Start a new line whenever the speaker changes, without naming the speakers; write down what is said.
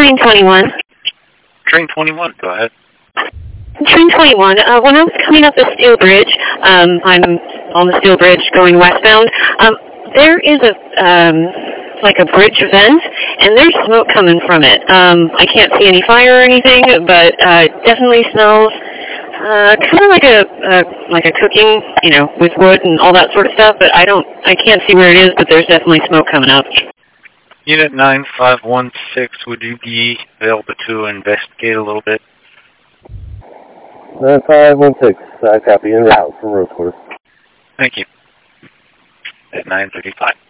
Train 21.
Train 21, go ahead.
Train 21, when I was coming up the steel bridge, I'm on the steel bridge going westbound, there is like a bridge vent, and there's smoke coming from it. I can't see any fire or anything, but it definitely smells kind of like a cooking, with wood and all that sort of stuff, but I can't see where it is, but there's definitely smoke coming up.
Unit 9516, would you be available to investigate a little bit?
9516, I copy, en route from Rose Quarter.
Thank you. At 9:35.